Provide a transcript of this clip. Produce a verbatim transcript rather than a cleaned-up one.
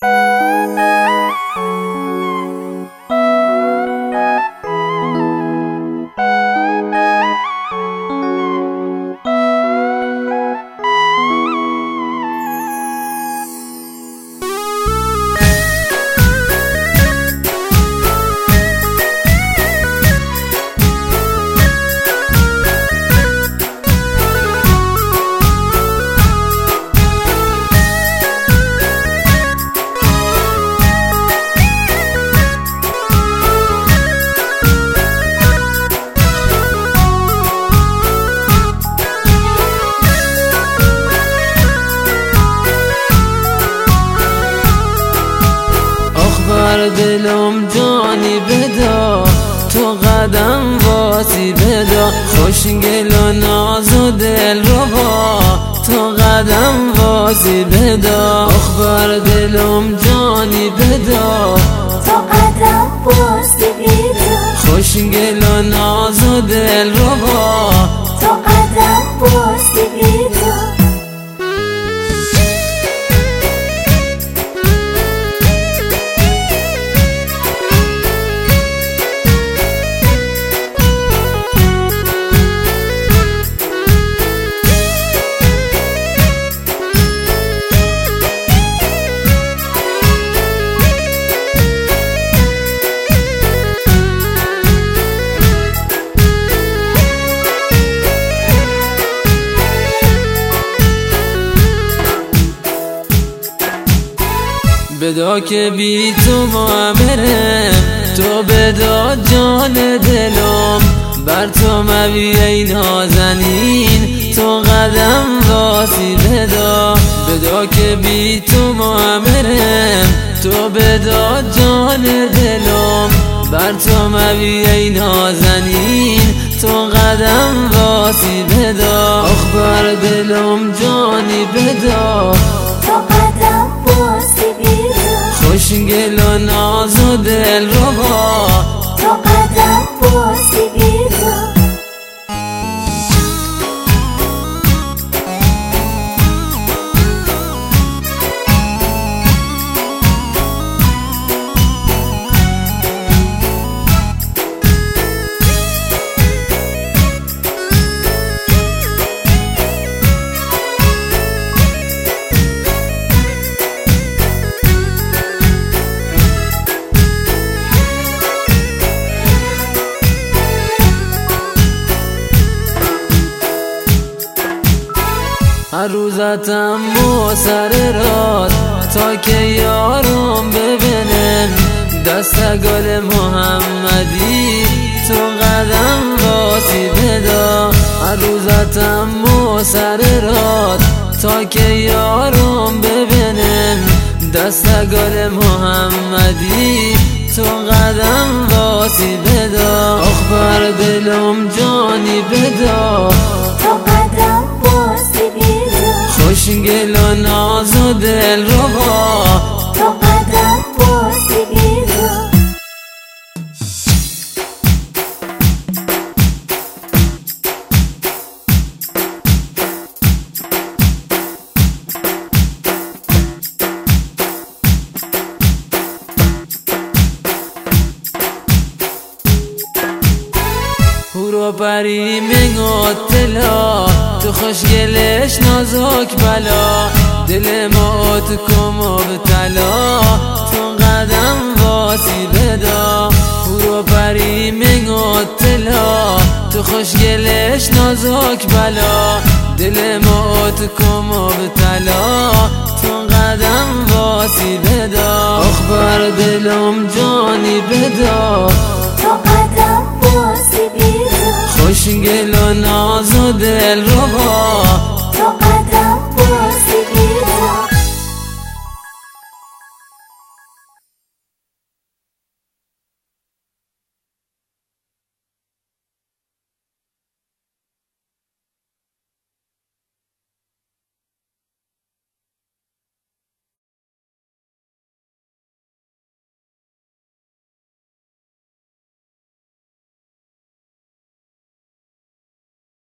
دلم جانی بدا، تو قدم واسی بدا، خوشگل و ناز و دل رو با، تو قدم واسی بدا. اخبار دلم جانی بدا، تو قدم واسی بدا، خوشگل و ناز و دل رو با، تو قدم واسی بدا. بدا که بی تو معمرم، تو بدا جان دلم، بر تو مبی ای نازنین، تو قدم واسی بدا. بدا که بی تو معمرم، تو بدا جان دلم، بر تو مبی ای نازنین، تو قدم واسی بدا. اخبار دلم جانی بدا، تو قدم واسی بدا، خوشگل و ناز و دل رو با، تو قدم واسی بدا. هر روزتم و سر راد، تا که یارم ببینم، دست گل محمدی، تو قدم واسی بدا. هر روزتم و سر راد، تا که یارم ببینم، دست گل محمدی، تو قدم واسی بدا. اخبار دلم جانی بدا، تو قدم واسی بدا، خوشگل و ناز و دل رو با، تو قدم واسی بدا. هورو پری میگوتلا، تو خوشگلش نازک بلا، دل ما تو کم و بتلا، تو قدم واسی بدا. هورو پری میگوتلا، تو خوشگلش نازک بلا، دل ما تو کم و بتلا، تو قدم واسی بدا. اخبار دلم جانی بدا، تو قدم واسی بدا، خوشگل و ناز و دل رو با،